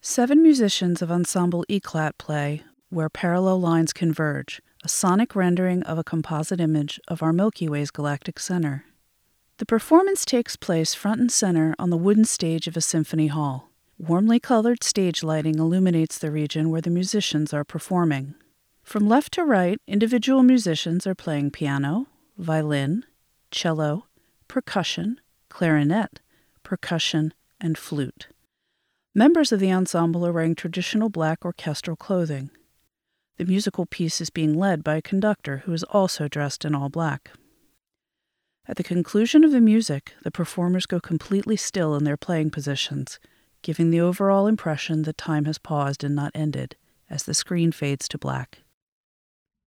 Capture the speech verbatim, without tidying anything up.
Seven musicians of Ensemble Eclat play Where Parallel Lines Converge, a sonic rendering of a composite image of our Milky Way's galactic center. The performance takes place front and center on the wooden stage of a symphony hall. Warmly colored stage lighting illuminates the region where the musicians are performing. From left to right, individual musicians are playing piano, violin, cello, percussion, clarinet, percussion, and flute. Members of the ensemble are wearing traditional black orchestral clothing. The musical piece is being led by a conductor who is also dressed in all black. At the conclusion of the music, the performers go completely still in their playing positions, giving the overall impression that time has paused and not ended, as the screen fades to black.